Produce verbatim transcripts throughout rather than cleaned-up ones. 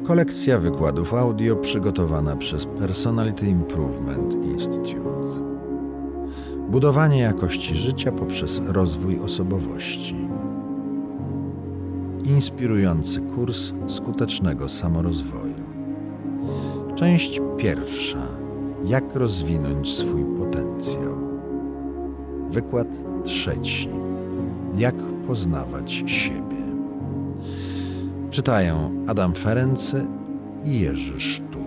Kolekcja wykładów audio przygotowana przez Personality Improvement Institute. Budowanie jakości życia poprzez rozwój osobowości. Inspirujący kurs skutecznego samorozwoju. Część pierwsza. Jak rozwinąć swój potencjał. Wykład trzeci. Jak poznawać siebie. Czytają Adam Ferency i Jerzy Sztur.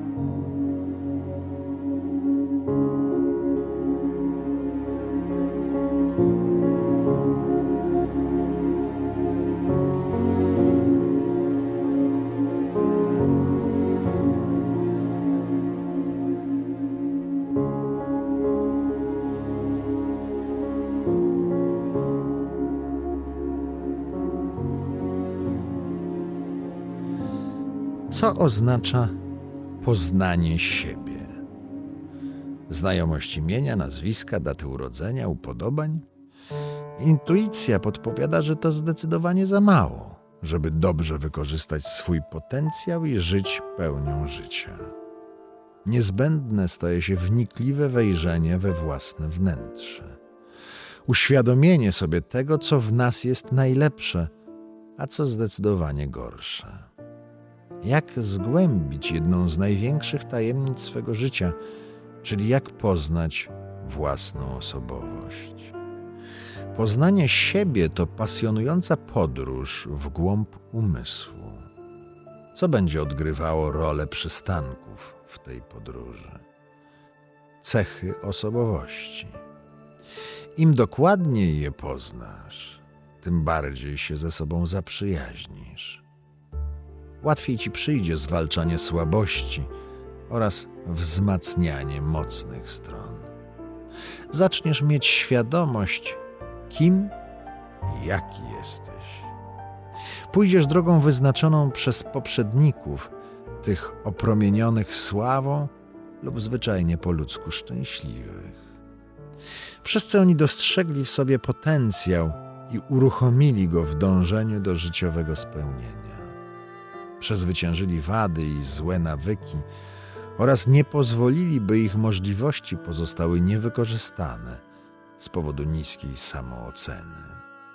Co oznacza poznanie siebie? Znajomość imienia, nazwiska, daty urodzenia, upodobań? Intuicja podpowiada, że to zdecydowanie za mało, żeby dobrze wykorzystać swój potencjał i żyć pełnią życia. Niezbędne staje się wnikliwe wejrzenie we własne wnętrze. Uświadomienie sobie tego, co w nas jest najlepsze, a co zdecydowanie gorsze. Jak zgłębić jedną z największych tajemnic swego życia, czyli jak poznać własną osobowość. Poznanie siebie to pasjonująca podróż w głąb umysłu. Co będzie odgrywało rolę przystanków w tej podróży? Cechy osobowości. Im dokładniej je poznasz, tym bardziej się ze sobą zaprzyjaźnisz. Łatwiej ci przyjdzie zwalczanie słabości oraz wzmacnianie mocnych stron. Zaczniesz mieć świadomość, kim i jaki jesteś. Pójdziesz drogą wyznaczoną przez poprzedników, tych opromienionych sławą lub zwyczajnie po ludzku szczęśliwych. Wszyscy oni dostrzegli w sobie potencjał i uruchomili go w dążeniu do życiowego spełnienia. Przezwyciężyli wady i złe nawyki oraz nie pozwolili, by ich możliwości pozostały niewykorzystane z powodu niskiej samooceny.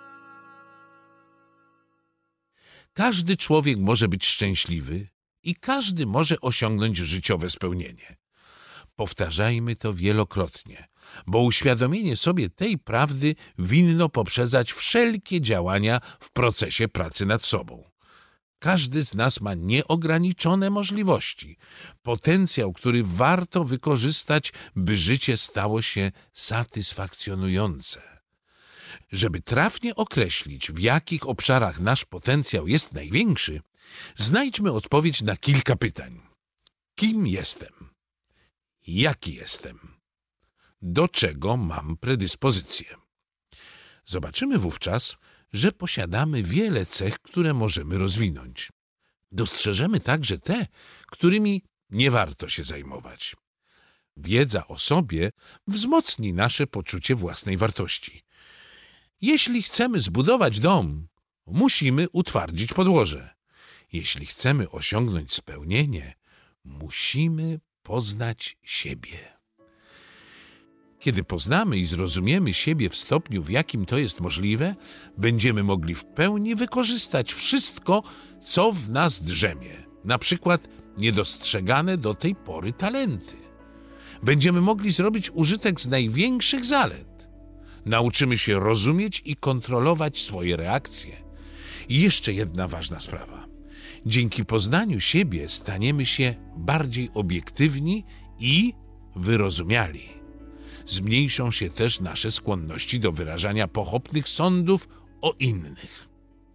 Każdy człowiek może być szczęśliwy i każdy może osiągnąć życiowe spełnienie. Powtarzajmy to wielokrotnie, bo uświadomienie sobie tej prawdy winno poprzedzać wszelkie działania w procesie pracy nad sobą. Każdy z nas ma nieograniczone możliwości, potencjał, który warto wykorzystać, by życie stało się satysfakcjonujące. Żeby trafnie określić, w jakich obszarach nasz potencjał jest największy, znajdźmy odpowiedź na kilka pytań. Kim jestem? Jaki jestem? Do czego mam predyspozycję? Zobaczymy wówczas, że posiadamy wiele cech, które możemy rozwinąć. Dostrzeżemy także te, którymi nie warto się zajmować. Wiedza o sobie wzmocni nasze poczucie własnej wartości. Jeśli chcemy zbudować dom, musimy utwardzić podłoże. Jeśli chcemy osiągnąć spełnienie, musimy poznać siebie. Kiedy poznamy i zrozumiemy siebie w stopniu, w jakim to jest możliwe, będziemy mogli w pełni wykorzystać wszystko, co w nas drzemie, na przykład niedostrzegane do tej pory talenty. Będziemy mogli zrobić użytek z największych zalet. Nauczymy się rozumieć i kontrolować swoje reakcje. I jeszcze jedna ważna sprawa. Dzięki poznaniu siebie staniemy się bardziej obiektywni i wyrozumiali. Zmniejszą się też nasze skłonności do wyrażania pochopnych sądów o innych.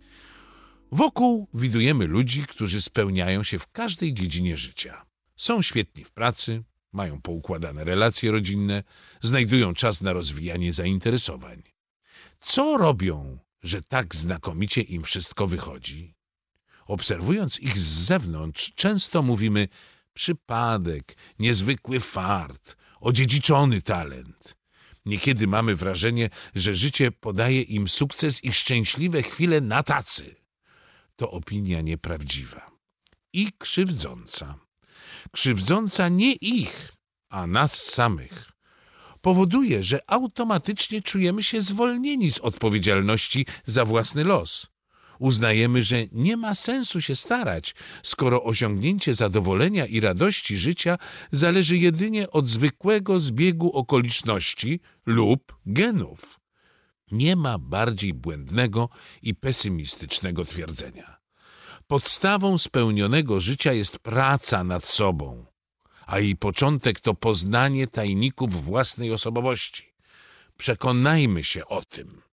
Wokół widujemy ludzi, którzy spełniają się w każdej dziedzinie życia. Są świetni w pracy, mają poukładane relacje rodzinne, znajdują czas na rozwijanie zainteresowań. Co robią, że tak znakomicie im wszystko wychodzi? Obserwując ich z zewnątrz, często mówimy przypadek, niezwykły fart, odziedziczony talent. Niekiedy mamy wrażenie, że życie podaje im sukces i szczęśliwe chwile na tacy. To opinia nieprawdziwa. i krzywdząca. Krzywdząca nie ich, a nas samych. Powoduje, że automatycznie czujemy się zwolnieni z odpowiedzialności za własny los. Uznajemy, że nie ma sensu się starać, skoro osiągnięcie zadowolenia i radości życia zależy jedynie od zwykłego zbiegu okoliczności lub genów. Nie ma bardziej błędnego i pesymistycznego twierdzenia. Podstawą spełnionego życia jest praca nad sobą, a jej początek to poznanie tajników własnej osobowości. Przekonajmy się o tym.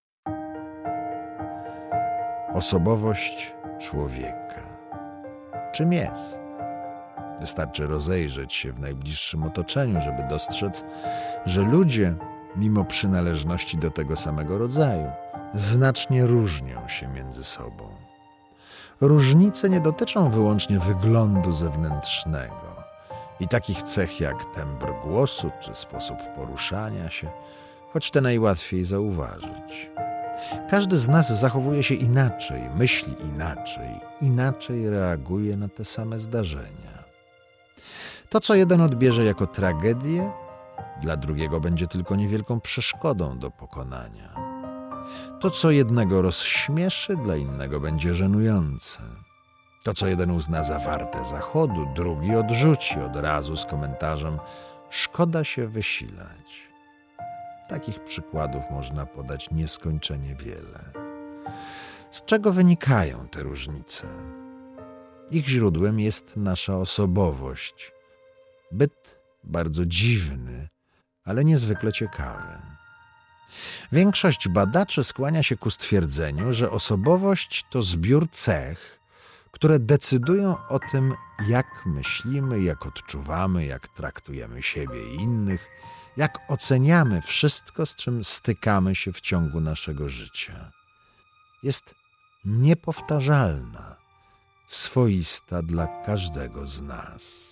Osobowość człowieka. Czym jest? Wystarczy rozejrzeć się w najbliższym otoczeniu, żeby dostrzec, że ludzie, mimo przynależności do tego samego rodzaju, znacznie różnią się między sobą. Różnice nie dotyczą wyłącznie wyglądu zewnętrznego i takich cech jak tembr głosu czy sposób poruszania się, choć te najłatwiej zauważyć. Każdy z nas zachowuje się inaczej, myśli inaczej, inaczej reaguje na te same zdarzenia. To, co jeden odbierze jako tragedię, dla drugiego będzie tylko niewielką przeszkodą do pokonania. To, co jednego rozśmieszy, dla innego będzie żenujące. To, co jeden uzna za warte zachodu, drugi odrzuci od razu z komentarzem „szkoda się wysilać”. Takich przykładów można podać nieskończenie wiele. Z czego wynikają te różnice? Ich źródłem jest nasza osobowość. Byt bardzo dziwny, ale niezwykle ciekawy. Większość badaczy skłania się ku stwierdzeniu, że osobowość to zbiór cech, które decydują o tym, jak myślimy, jak odczuwamy, jak traktujemy siebie i innych, jak oceniamy wszystko, z czym stykamy się w ciągu naszego życia. Jest niepowtarzalna, swoista dla każdego z nas.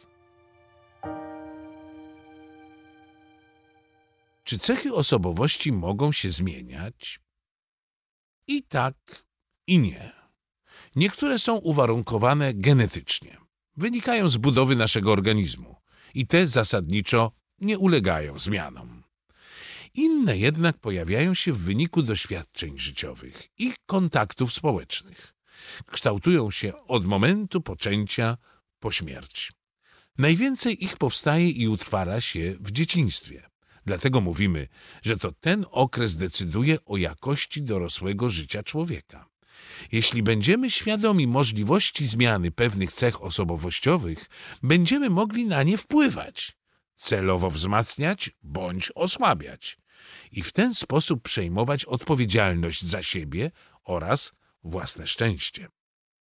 Czy cechy osobowości mogą się zmieniać? I tak, i nie. Niektóre są uwarunkowane genetycznie. Wynikają z budowy naszego organizmu i te zasadniczo nie ulegają zmianom. Inne jednak pojawiają się w wyniku doświadczeń życiowych i kontaktów społecznych. Kształtują się od momentu poczęcia po śmierć. Najwięcej ich powstaje i utrwala się w dzieciństwie. Dlatego mówimy, że to ten okres decyduje o jakości dorosłego życia człowieka. Jeśli będziemy świadomi możliwości zmiany pewnych cech osobowościowych, będziemy mogli na nie wpływać, celowo wzmacniać bądź osłabiać i w ten sposób przejmować odpowiedzialność za siebie oraz własne szczęście.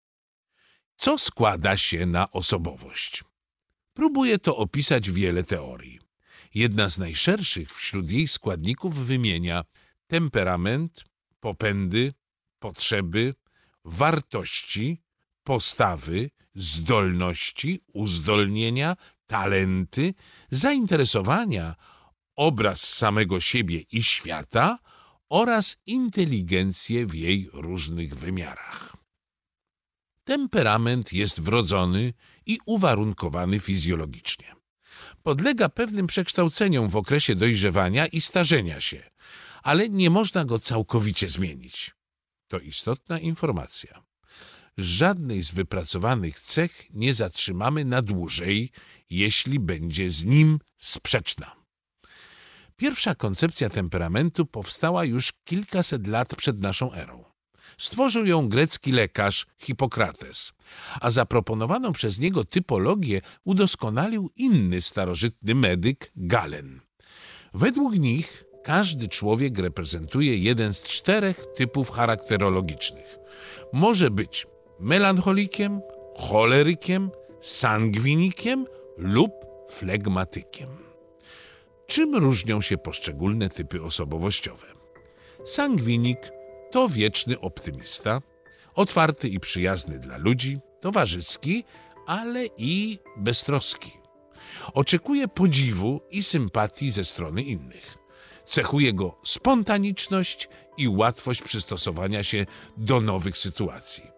Co składa się na osobowość? Próbuje to opisać wiele teorii. Jedna z najszerszych wśród jej składników wymienia temperament, popędy, potrzeby, wartości, postawy, zdolności, uzdolnienia, talenty, zainteresowania, obraz samego siebie i świata oraz inteligencję w jej różnych wymiarach. Temperament jest wrodzony i uwarunkowany fizjologicznie. Podlega pewnym przekształceniom w okresie dojrzewania i starzenia się, ale nie można go całkowicie zmienić. To istotna informacja. Żadnej z wypracowanych cech nie zatrzymamy na dłużej, jeśli będzie z nim sprzeczna. Pierwsza koncepcja temperamentu powstała już kilkaset lat przed naszą erą. Stworzył ją grecki lekarz Hipokrates, a zaproponowaną przez niego typologię udoskonalił inny starożytny medyk Galen. Według nich każdy człowiek reprezentuje jeden z czterech typów charakterologicznych. Może być melancholikiem, cholerykiem, sangwinikiem lub flegmatykiem. Czym różnią się poszczególne typy osobowościowe? Sangwinik to wieczny optymista, otwarty i przyjazny dla ludzi, towarzyski, ale i beztroski. Oczekuje podziwu i sympatii ze strony innych. Cechuje go spontaniczność i łatwość przystosowania się do nowych sytuacji.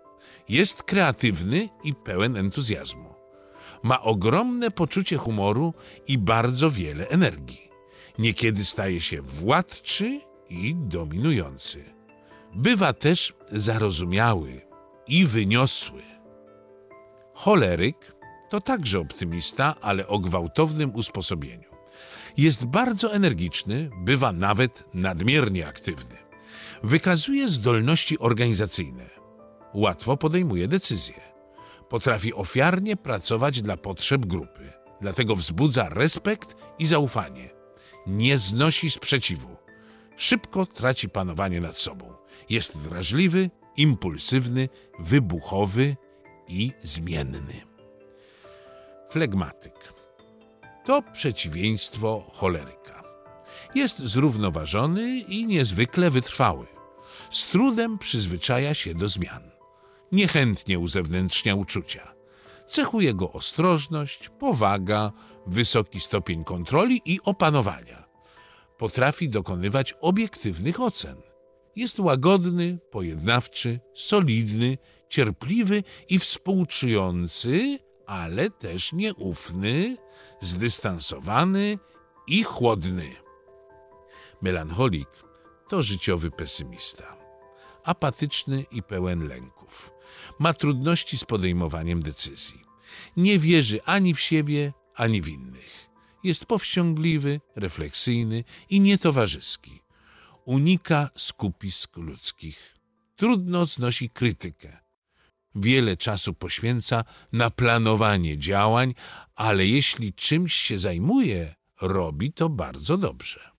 Jest kreatywny i pełen entuzjazmu. Ma ogromne poczucie humoru i bardzo wiele energii. Niekiedy staje się władczy i dominujący. Bywa też zarozumiały i wyniosły. Choleryk to także optymista, ale o gwałtownym usposobieniu. Jest bardzo energiczny, bywa nawet nadmiernie aktywny. Wykazuje zdolności organizacyjne. Łatwo podejmuje decyzje. Potrafi ofiarnie pracować dla potrzeb grupy. Dlatego wzbudza respekt i zaufanie. Nie znosi sprzeciwu. Szybko traci panowanie nad sobą. Jest wrażliwy, impulsywny, wybuchowy i zmienny. Flegmatyk to przeciwieństwo choleryka. Jest zrównoważony i niezwykle wytrwały. Z trudem przyzwyczaja się do zmian. Niechętnie uzewnętrznia uczucia. Cechuje go ostrożność, powaga, wysoki stopień kontroli i opanowania. Potrafi dokonywać obiektywnych ocen. Jest łagodny, pojednawczy, solidny, cierpliwy i współczujący, ale też nieufny, zdystansowany i chłodny. Melancholik to życiowy pesymista. Apatyczny i pełen lęków. Ma trudności z podejmowaniem decyzji. Nie wierzy ani w siebie, ani w innych. Jest powściągliwy, refleksyjny i nietowarzyski. Unika skupisk ludzkich. Trudno znosi krytykę. Wiele czasu poświęca na planowanie działań, ale jeśli czymś się zajmuje, robi to bardzo dobrze.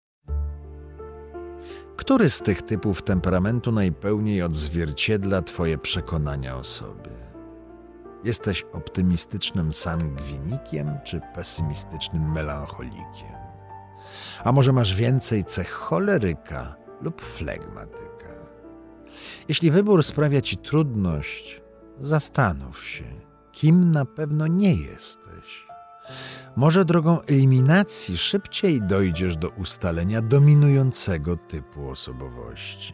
Który z tych typów temperamentu najpełniej odzwierciedla twoje przekonania o sobie? Jesteś optymistycznym sangwinikiem czy pesymistycznym melancholikiem? A może masz więcej cech choleryka lub flegmatyka? Jeśli wybór sprawia ci trudność, zastanów się, kim na pewno nie jesteś. Może drogą eliminacji szybciej dojdziesz do ustalenia dominującego typu osobowości.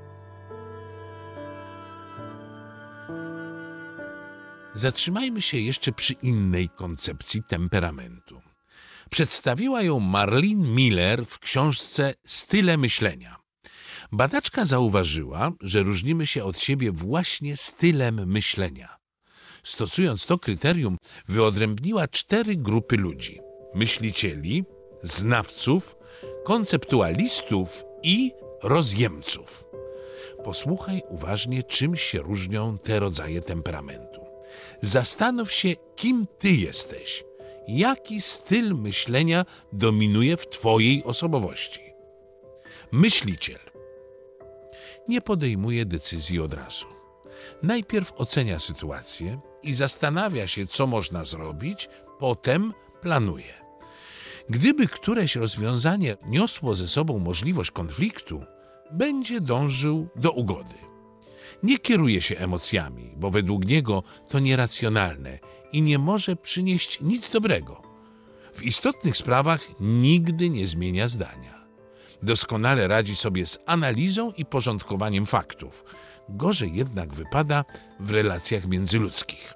Zatrzymajmy się jeszcze przy innej koncepcji temperamentu. Przedstawiła ją Marlene Miller w książce Style myślenia. Badaczka zauważyła, że różnimy się od siebie właśnie stylem myślenia. Stosując to kryterium, wyodrębniła cztery grupy ludzi: myślicieli, znawców, konceptualistów i rozjemców. Posłuchaj uważnie, czym się różnią te rodzaje temperamentu. Zastanów się, kim ty jesteś. Jaki styl myślenia dominuje w twojej osobowości? Myśliciel nie podejmuje decyzji od razu. Najpierw ocenia sytuację i zastanawia się, co można zrobić, potem planuje. Gdyby któreś rozwiązanie niosło ze sobą możliwość konfliktu, będzie dążył do ugody. Nie kieruje się emocjami, bo według niego to nieracjonalne i nie może przynieść nic dobrego. W istotnych sprawach nigdy nie zmienia zdania. Doskonale radzi sobie z analizą i porządkowaniem faktów. Gorzej jednak wypada w relacjach międzyludzkich.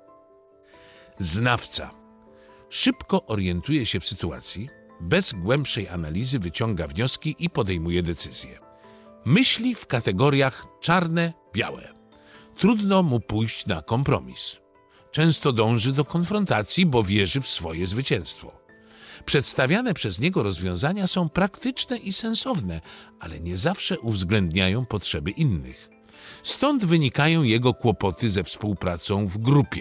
Znawca szybko orientuje się w sytuacji, bez głębszej analizy wyciąga wnioski i podejmuje decyzje. Myśli w kategoriach czarne-białe. Trudno mu pójść na kompromis. Często dąży do konfrontacji, bo wierzy w swoje zwycięstwo. Przedstawiane przez niego rozwiązania są praktyczne i sensowne, ale nie zawsze uwzględniają potrzeby innych. Stąd wynikają jego kłopoty ze współpracą w grupie.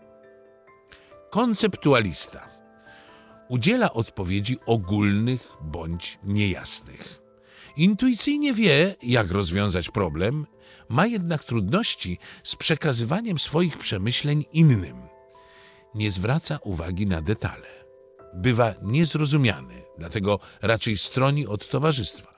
Konceptualista udziela odpowiedzi ogólnych bądź niejasnych. Intuicyjnie wie, jak rozwiązać problem, ma jednak trudności z przekazywaniem swoich przemyśleń innym. Nie zwraca uwagi na detale. Bywa niezrozumiany, dlatego raczej stroni od towarzystwa.